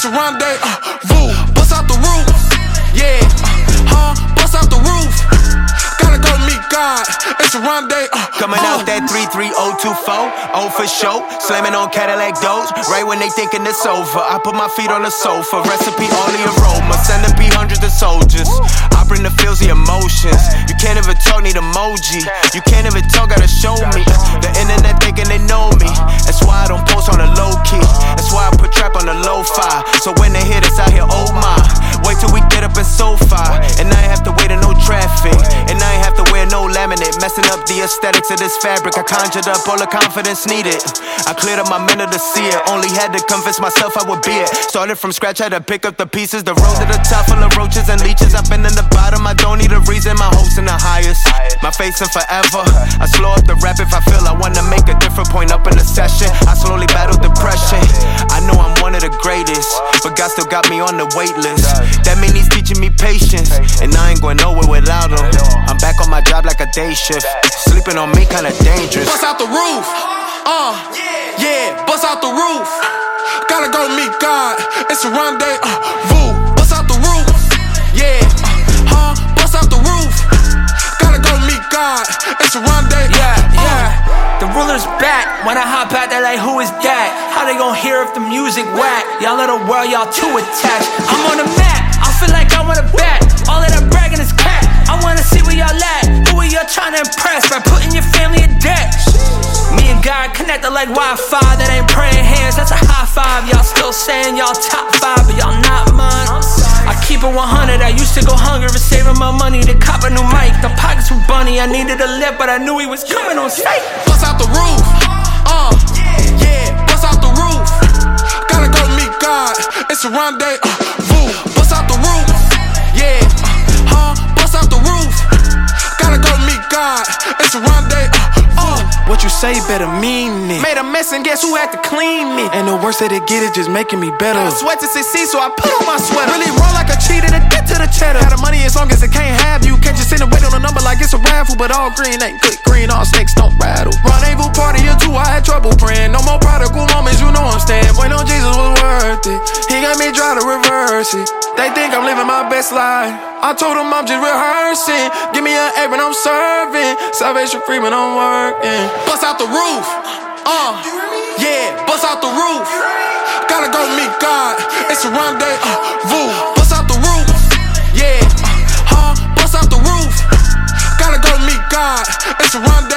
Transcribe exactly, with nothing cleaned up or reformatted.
it's a rendezvous. Bust out the roof, yeah, huh? Bust out the roof. Gotta go meet God, it's a rendezvous. Coming out that three three oh two four, oh for show. Slamming on Cadillac doors, right when they thinking it's over. I put my feet on the sofa, recipe all the aroma. Centipede hundreds of soldiers, I bring the feels, the emotions. You can't even talk, need emoji. You can't even talk, gotta show me. The internet thinking they know me, that's why I don't post on the low key. That's why I put trap on the lo-fi, so when they hear this out here, oh my. Wait till we get up in SoFi, and I ain't have to wait in no traffic, and I ain't have to wear no laminate, messing up the aesthetics of this fabric. I conjured up all the confidence needed, I cleared up my mental to see it. Only had to convince myself I would be it. Started from scratch, had to pick up the pieces. The road to the top full of roaches and leeches. I've been in the bottom, I don't need a reason. My hopes in the highest, my face in forever. I slow up the rap if I feel I wanna make a different point up in the session. I slowly battle depression, I know I'm one of the greatest, but God still got me on the wait list. That mean he's teaching me patience, and I ain't going nowhere without him. I'm back on my job like a day shift, sleeping on me kinda dangerous. Bust out the roof, uh, yeah, bust out the roof. Gotta go meet God, it's a rendezvous. Bust out the roof, yeah, huh, bust out the roof. Gotta go meet God, it's a rendezvous. Yeah, yeah. The ruler's back. When I hop out, they're like, who is that? How they gon' hear if the music whack? Y'all little world, y'all too attached. I'm on the map, I feel like I wanna bat. All of that bragging is crap. I wanna see where y'all at. Who are y'all trying to impress by putting your family in debt? Me and God connected like Wi-Fi. That ain't praying hands, that's a high five. Y'all still saying y'all top five, but y'all not mine. I keep it one hundred, I used to go hungry for saving my money to cop a new mic. The pockets were bunny, I needed a lift, but I knew he was coming on sight. Bust out the roof, uh, yeah, bust out the roof. Gotta go meet God, it's a rendezvous. Bust out the roof, yeah, huh, bust out the roof. Gotta go meet God, it's a rendezvous. What you say better mean it. Made a mess and guess who had to clean me? And the worse that it get, it just making me better. I sweat to succeed, so I put on my sweater. Really roll like a cheater to get to the cheddar. Had the money as long as it can't have you. Can't just sit and wait on a number like it's a raffle. But all green ain't good green, all snakes don't rattle. Rendezvous party or two, I had trouble praying. No more prodigal moments, you know I'm staying. Boy, no, Jesus was worth it. He got me try to reverse it. They think I'm living my best life. I told them I'm just rehearsing. Give me an apron, I'm serving. Salvation free when I'm working. Bust out the roof, uh, yeah, bust out the roof. Gotta go meet God, it's a rendezvous. Bust out the roof, yeah, huh, bust out the roof. Gotta go meet God, it's a rendezvous.